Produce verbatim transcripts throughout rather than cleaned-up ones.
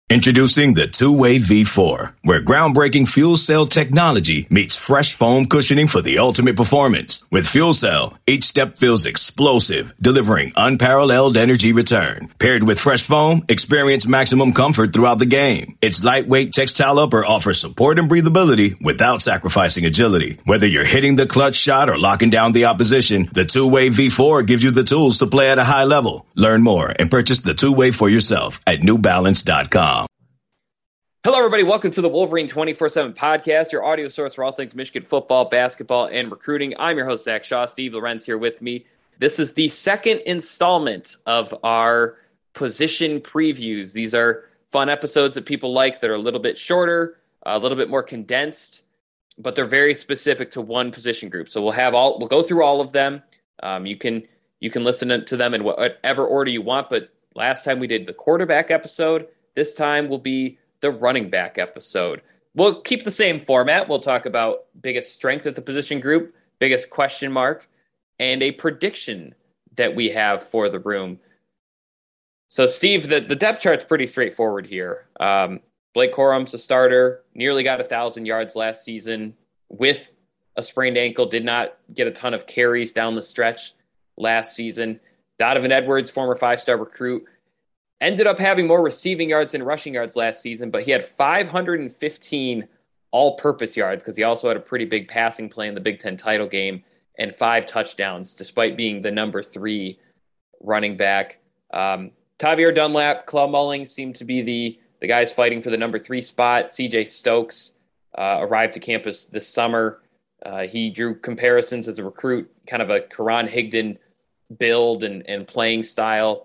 Introducing the two-way V four, where groundbreaking fuel cell technology meets fresh foam cushioning for the ultimate performance. With Fuel Cell, each step feels explosive, delivering unparalleled energy return. Paired with fresh foam, experience maximum comfort throughout the game. Its lightweight textile upper offers support and breathability without sacrificing agility. Whether you're hitting the clutch shot or locking down the opposition, the two-way V four gives you the tools to play at a high level. Learn more and purchase the two-way for yourself at new balance dot com. Hello, everybody. Welcome to the Wolverine twenty-four seven podcast, your audio source for all things Michigan football, basketball, and recruiting. I'm your host, Zach Shaw. Steve Lorenz here with me. This is the second installment of our position previews. These are fun episodes that people like that are a little bit shorter, a little bit more condensed, but they're very specific to one position group. So we'll have all we'll go through all of them. Um, you can you can listen to them in whatever order you want. But last time we did the quarterback episode. This time will be the running back episode. We'll keep the same format. We'll talk about biggest strength at the position group, biggest question mark, and a prediction that we have for the room. So, Steve, the, the depth chart's pretty straightforward here. Um, Blake Corum's a starter, nearly got one thousand yards last season with a sprained ankle, did not get a ton of carries down the stretch last season. Donovan Edwards, former five-star recruit, ended up having more receiving yards than rushing yards last season, but he had five hundred fifteen all-purpose yards because he also had a pretty big passing play in the Big Ten title game and five touchdowns, despite being the number three running back. Um, Tavier Dunlap, Claw Mullings seem to be the, the guys fighting for the number three spot. C J Stokes uh, arrived to campus this summer. Uh, he drew comparisons as a recruit, kind of a Karan Higdon build and, and playing style.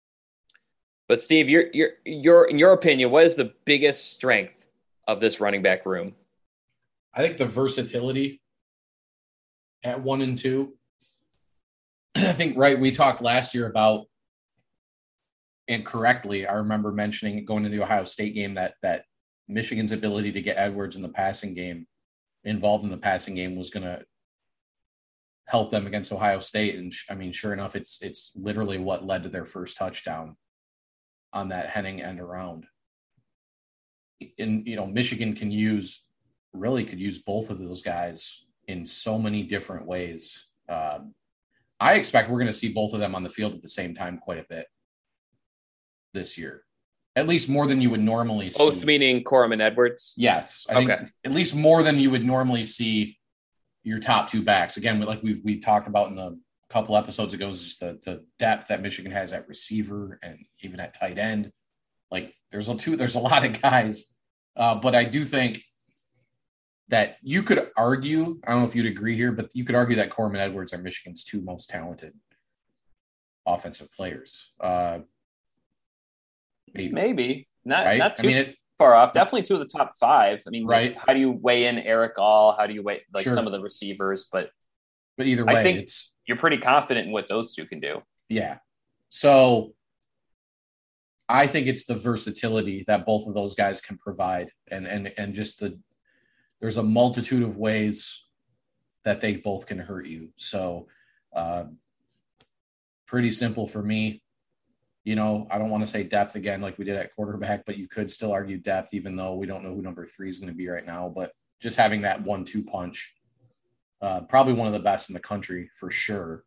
But Steve, your your your in your opinion, what is the biggest strength of this running back room? I think the versatility at one and two. I think right. We talked last year about, and correctly, I remember mentioning going to the Ohio State game that that Michigan's ability to get Edwards in the passing game, involved in the passing game, was going to help them against Ohio State. And I mean, sure enough, it's it's literally what led to their first touchdown on that Henning end around. And, you know, Michigan can use, really could use both of those guys in so many different ways. Uh, I expect we're going to see both of them on the field at the same time quite a bit this year. At least more than you would normally see. Both meaning Corum and Edwards? Yes. I okay. think at least more than you would normally see your top two backs. Again, like we've we talked about in the couple episodes ago, is just the, the depth that Michigan has at receiver and even at tight end. Like there's a two, there's a lot of guys. Uh, but I do think that you could argue, I don't know if you'd agree here, but you could argue that Corum and Edwards are Michigan's two most talented offensive players. Uh, maybe. maybe. Not, right? not too I mean, it, far off. Definitely two of the top five. I mean, right. How do you weigh in Eric All? How do you weigh like sure. some of the receivers? But But either way, I think it's you're pretty confident in what those two can do. Yeah. So I think it's the versatility that both of those guys can provide. And, and, and just the, there's a multitude of ways that they both can hurt you. So uh, pretty simple for me. You know, I don't want to say depth again, like we did at quarterback, but you could still argue depth, even though we don't know who number three is going to be right now, but just having that one, two punch. Uh, probably one of the best in the country for sure.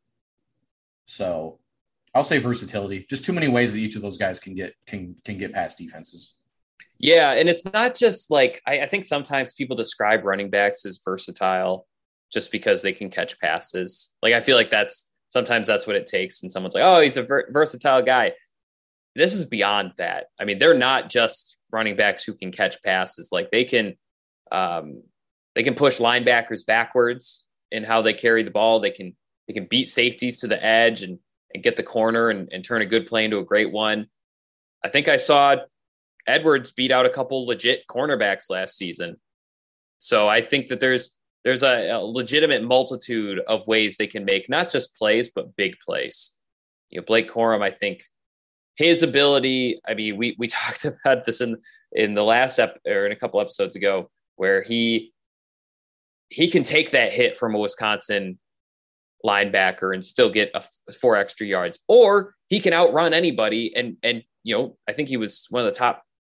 So I'll say versatility. Just too many ways that each of those guys can get can can get past defenses. Yeah, and it's not just like I, I think sometimes people describe running backs as versatile just because they can catch passes. Like I feel like that's sometimes that's what it takes, and someone's like, "Oh, he's a ver- versatile guy." This is beyond that. I mean, they're not just running backs who can catch passes. Like they can. Um, They can push linebackers backwards in how they carry the ball. They can they can beat safeties to the edge and, and get the corner and, and turn a good play into a great one. I think I saw Edwards beat out a couple legit cornerbacks last season. So I think that there's there's a, a legitimate multitude of ways they can make not just plays, but big plays. You know, Blake Corum, I think his ability, I mean, we we talked about this in, in the last ep or in a couple episodes ago, where he he can take that hit from a Wisconsin linebacker and still get a four extra yards, or he can outrun anybody. And, and, you know, I think he was one of the top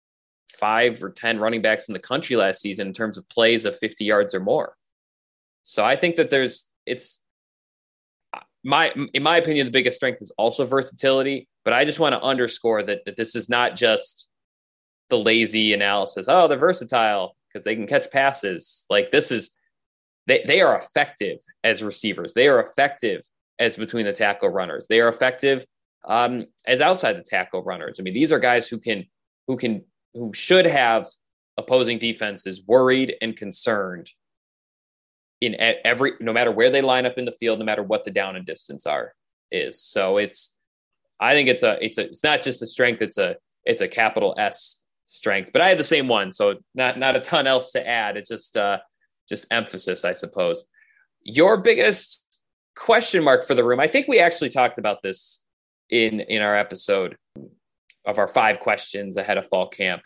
five or ten running backs in the country last season in terms of plays of fifty yards or more. So I think that there's, it's my, in my opinion, the biggest strength is also versatility, but I just want to underscore that, that this is not just the lazy analysis. Oh, they're versatile because they can catch passes. Like this is, they, they are effective as receivers. They are effective as between the tackle runners. They are effective um, as outside the tackle runners. I mean, these are guys who can, who can, who should have opposing defenses worried and concerned in every, no matter where they line up in the field, no matter what the down and distance are is. So it's, I think it's a, it's a, it's not just a strength. It's a, it's a capital S strength, but I had the same one. So not, not a ton else to add. It's just, uh, just emphasis, I suppose. Your biggest question mark for the room. I think we actually talked about this in, in our episode of our five questions ahead of fall camp.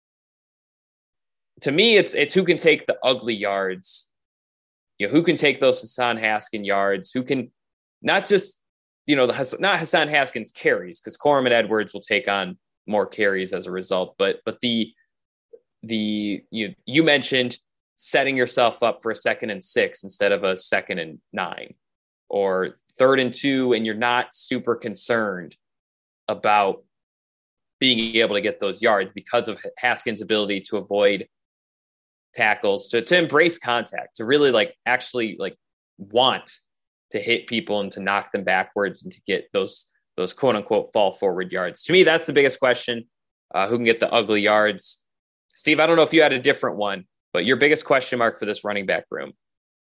To me, it's, it's who can take the ugly yards. You know, who can take those Hassan Haskins yards? Who can not just, you know, the not Hassan Haskins carries, because Corum and Edwards will take on more carries as a result. But but the the you you mentioned setting yourself up for a second and six instead of a second and nine, or third and two, and you're not super concerned about being able to get those yards because of Haskins' ability to avoid tackles, to, to embrace contact, to really like actually like want to hit people and to knock them backwards and to get those those quote unquote fall forward yards. To me, that's the biggest question. Uh, who can get the ugly yards? Steve, I don't know if you had a different one, but your biggest question mark for this running back room.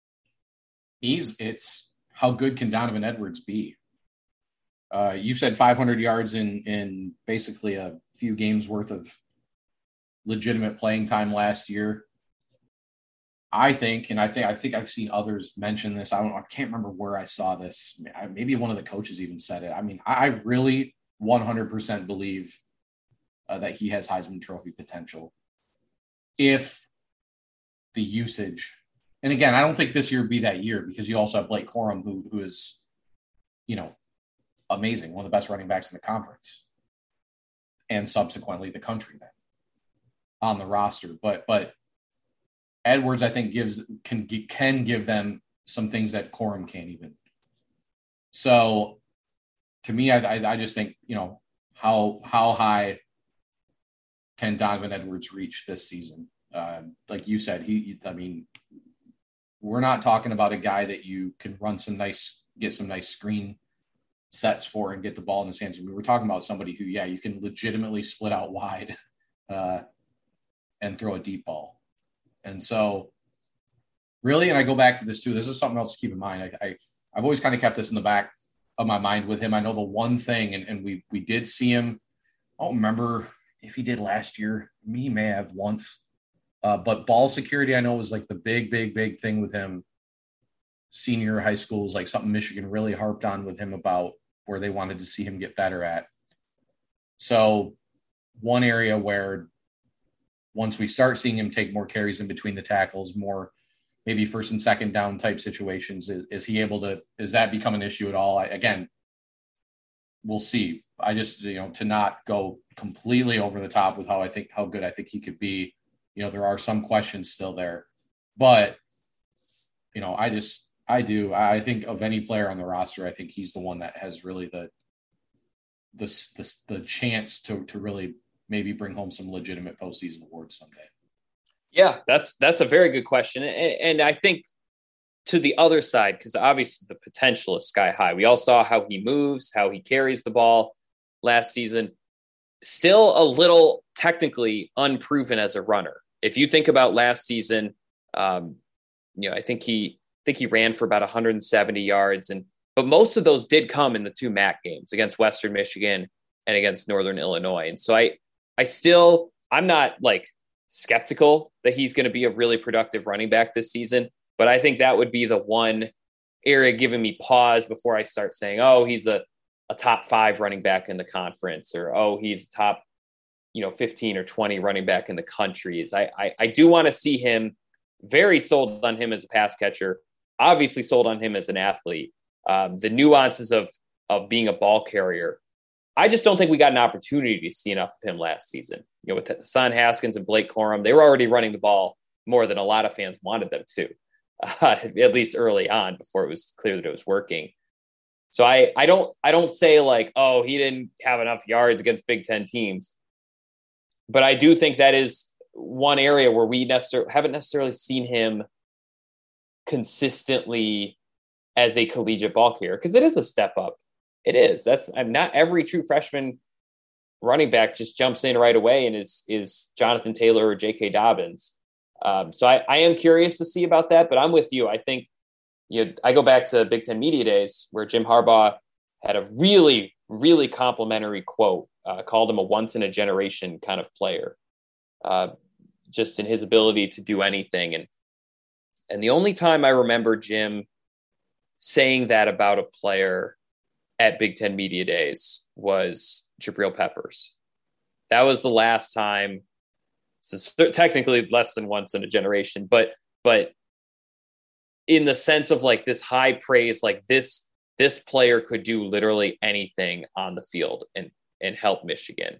He's it's how good can Donovan Edwards be? Uh, you said five hundred yards in in basically a few games worth of legitimate playing time last year. I think, and I think I think I've seen others mention this. I don't. I can't remember where I saw this. Maybe one of the coaches even said it. I mean, I really one hundred percent believe uh, that he has Heisman Trophy potential if the usage. And again, I don't think this year would be that year because you also have Blake Corum, who who is, you know, amazing, one of the best running backs in the conference, and subsequently the country then on the roster. But but. Edwards, I think, gives can can give them some things that Corum can't even. So, to me, I, I I just think, you know, how how high can Donovan Edwards reach this season? Uh, like you said, he. I mean, we're not talking about a guy that you can run some nice, get some nice screen sets for and get the ball in his hands. I mean, we're talking about somebody who, yeah, you can legitimately split out wide uh, and throw a deep ball. And so really, and I go back to this too, this is something else to keep in mind. I, I, I've always kind of kept this in the back of my mind with him. I know the one thing, and, and we we did see him, I don't remember if he did last year. Me may have once. Uh, but ball security, I know, was like the big, big, big thing with him. Senior high school is like something Michigan really harped on with him about, where they wanted to see him get better at. So one area where once we start seeing him take more carries in between the tackles, more maybe first and second down type situations, is, is he able to, is that become an issue at all? I, again, we'll see. I just, you know, to not go completely over the top with how I think, how good I think he could be. You know, there are some questions still there, but, you know, I just, I do, I think of any player on the roster, I think he's the one that has really the, the, the, the chance to, to really maybe bring home some legitimate postseason awards someday. Yeah, that's that's a very good question. And, and I think to the other side, because obviously the potential is sky high. We all saw how he moves, how he carries the ball last season. Still a little technically unproven as a runner. If you think about last season, um, you know, I think he I think he ran for about one hundred seventy yards, and but most of those did come in the two M A C games against Western Michigan and against Northern Illinois. And so I I still, I'm not like skeptical that he's going to be a really productive running back this season, but I think that would be the one area giving me pause before I start saying, oh, he's a, a top five running back in the conference, or, oh, he's top, you know, fifteen or twenty running back in the country. Is I, I, I do want to see him, very sold on him as a pass catcher, obviously sold on him as an athlete. Um, the nuances of, of being a ball carrier, I just don't think we got an opportunity to see enough of him last season. you know, with Hassan Haskins and Blake Corum, they were already running the ball more than a lot of fans wanted them to, uh, at least early on before it was clear that it was working. So I, I don't, I don't say like, oh, he didn't have enough yards against Big Ten teams, but I do think that is one area where we necessarily haven't necessarily seen him consistently as a collegiate ball carrier, because it is a step up. It is. That's I'm not every true freshman running back just jumps in right away and is is Jonathan Taylor or J K Dobbins. Um, so I, I am curious to see about that, but I'm with you. I think you know, I go back to Big Ten Media Days where Jim Harbaugh had a really, really complimentary quote, uh, called him a once in a generation kind of player, uh, just in his ability to do anything. And and the only time I remember Jim saying that about a player at Big Ten Media Days was Jabril Peppers. That was the last time. So technically less than once in a generation, but but in the sense of like this high praise, like this this player could do literally anything on the field and and help Michigan,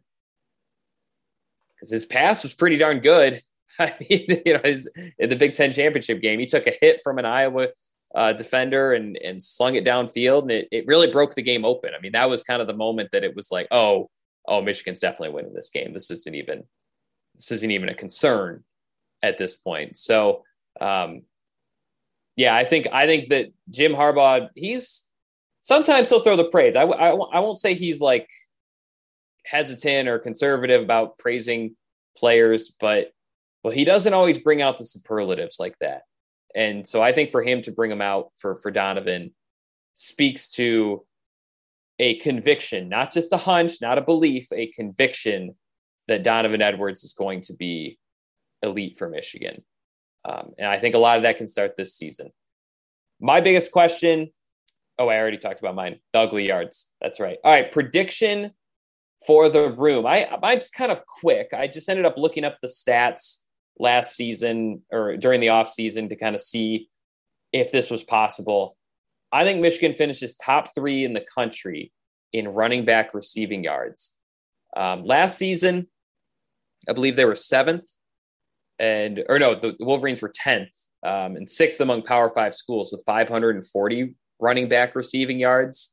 because his pass was pretty darn good. I mean, you know, his, in the Big Ten championship game, he took a hit from an Iowa uh, defender and and slung it downfield, and it, it really broke the game open. I mean, that was kind of the moment that it was like, oh, oh, Michigan's definitely winning this game. This isn't even this isn't even a concern at this point. So, um, yeah, I think I think that Jim Harbaugh, he's sometimes he'll throw the praise. I, I, I won't say he's like hesitant or conservative about praising players, but well, he doesn't always bring out the superlatives like that. And so I think for him to bring them out for, for Donovan speaks to a conviction, not just a hunch, not a belief, a conviction that Donovan Edwards is going to be elite for Michigan. Um, and I think a lot of that can start this season. My biggest question, oh, I already talked about mine, the ugly yards. That's right. All right, prediction for the room. I mine's kind of quick. I just ended up looking up the stats last season or during the offseason to kind of see if this was possible. I think Michigan finishes top three in the country in running back receiving yards. Um, last season, I believe they were seventh, and or no, the, the Wolverines were tenth um, and sixth among Power Five schools with five hundred forty running back receiving yards.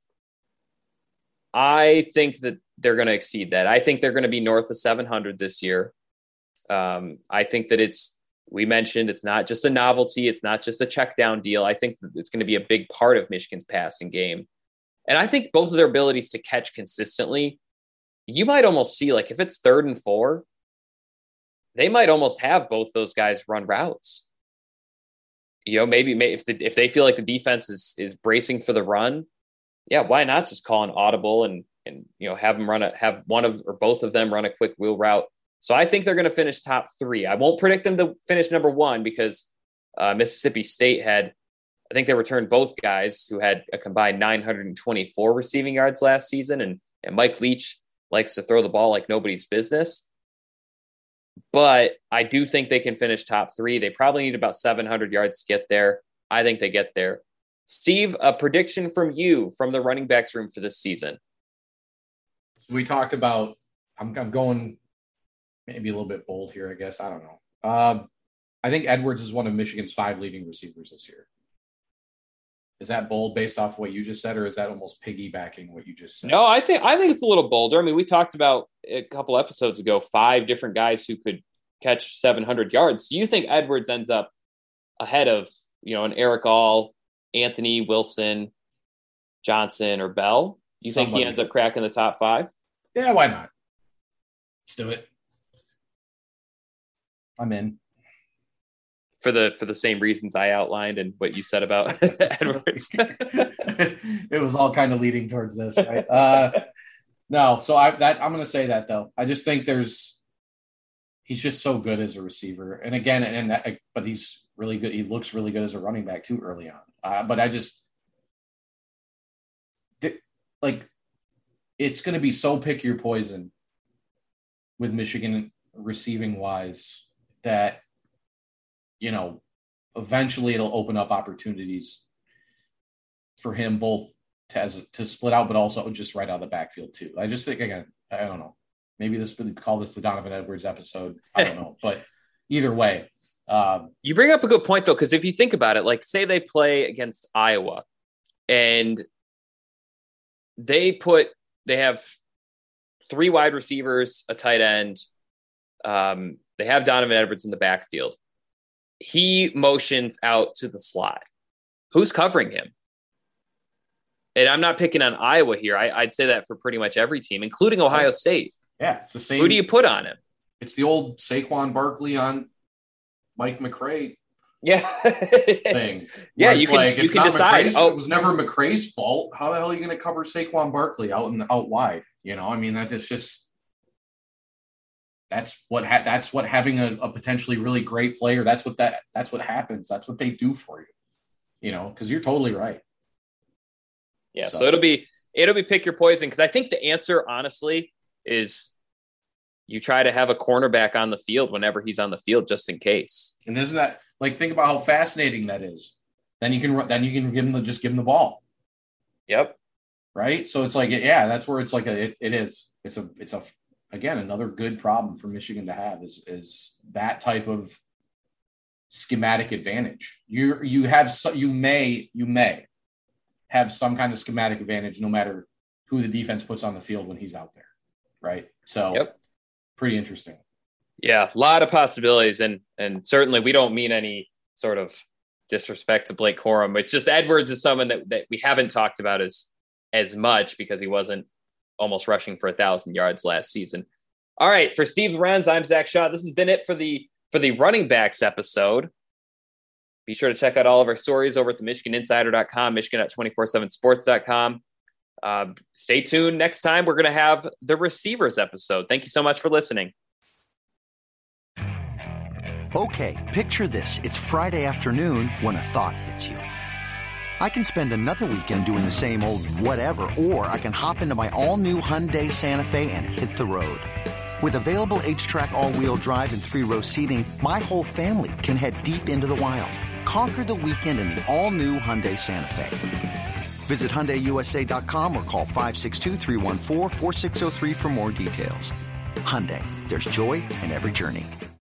I think that they're going to exceed that. I think they're going to be north of seven hundred this year. Um, I think that it's, we mentioned, it's not just a novelty. It's not just a check down deal. I think that it's going to be a big part of Michigan's passing game. And I think both of their abilities to catch consistently, you might almost see, like, if it's third and four, they might almost have both those guys run routes. You know, maybe, maybe if the, if they feel like the defense is, is bracing for the run, yeah, why not just call an audible and, and, you know, have them run a, have one of, or both of them run a quick wheel route. So I think they're going to finish top three. I won't predict them to finish number one because uh, Mississippi State had, I think they returned both guys who had a combined nine hundred twenty-four receiving yards last season. And, and Mike Leach likes to throw the ball like nobody's business. But I do think they can finish top three. They probably need about seven hundred yards to get there. I think they get there. Steve, a prediction from you from the running backs room for this season. We talked about, I'm, I'm going maybe a little bit bold here, I guess. I don't know. Um, I think Edwards is one of Michigan's five leading receivers this year. Is that bold based off what you just said, or is that almost piggybacking what you just said? No, I think I think it's a little bolder. I mean, we talked about a couple episodes ago, five different guys who could catch seven hundred yards. Do you think Edwards ends up ahead of, you know, an Eric All, Anthony Wilson, Johnson, or Bell? You Somebody. think he ends up cracking the top five? Yeah, why not? Let's do it. I'm in. For the for the same reasons I outlined and what you said about Edwards. It was all kind of leading towards this, right? Uh, no, so I that I'm going to say that though. I just think there's he's just so good as a receiver, and again, and that, but he's really good. He looks really good as a running back too early on. Uh, but I just like it's going to be so pick your poison with Michigan receiving wise that, you know, eventually it'll open up opportunities for him both to, as, to split out, but also just right out of the backfield too. I just think, again, I don't know. Maybe this would call this the Donovan Edwards episode. I don't know. But either way. Um, you bring up a good point, though, because if you think about it, like say they play against Iowa and they put, they have three wide receivers, a tight end. Um, they have Donovan Edwards in the backfield. He motions out to the slot. Who's covering him? And I'm not picking on Iowa here. I, I'd say that for pretty much every team, including Ohio State. Yeah, it's the same. Who do you put on him? It's the old Saquon Barkley on Mike McRae yeah. thing. Yeah, you can, like, you it's can not decide. McRae's, oh. It was never McRae's fault. How the hell are you going to cover Saquon Barkley out in the, out wide? You know, I mean, that is just that's what ha- that's what having a, a potentially really great player. That's what that that's what happens. That's what they do for you. You know, because you're totally right. Yeah, so. so it'll be it'll be pick your poison, because I think the answer, honestly, is you try to have a cornerback on the field whenever he's on the field, just in case. And isn't that like, think about how fascinating that is? Then you can then you can give him the, just give him the ball. Yep. Right. So it's like, yeah, that's where it's like a, it, it is. It's a it's a again another good problem for Michigan to have is is that type of schematic advantage. You you have so, you may you may have some kind of schematic advantage no matter who the defense puts on the field when he's out there. Right. So yep. Pretty interesting. Yeah, a lot of possibilities, and and certainly we don't mean any sort of disrespect to Blake Corum. It's just Edwards is someone that, that we haven't talked about as as much because he wasn't almost rushing for a thousand yards last season. All right, for Steve Lorenz, I'm Zach Shaw. This has been it for the for the running backs episode. Be sure to check out all of our stories over at the Michigan Insider dot com, Michigan dot two forty-seven sports dot com. Uh, stay tuned. Next time, we're going to have the receivers episode. Thank you so much for listening. Okay, picture this. It's Friday afternoon when a thought hits you. I can spend another weekend doing the same old whatever, or I can hop into my all-new Hyundai Santa Fe and hit the road. With available H-Track all-wheel drive and three-row seating, my whole family can head deep into the wild. Conquer the weekend in the all-new Hyundai Santa Fe. Visit Hyundai U S A dot com or call five six two, three one four, four six zero three for more details. Hyundai, there's joy in every journey.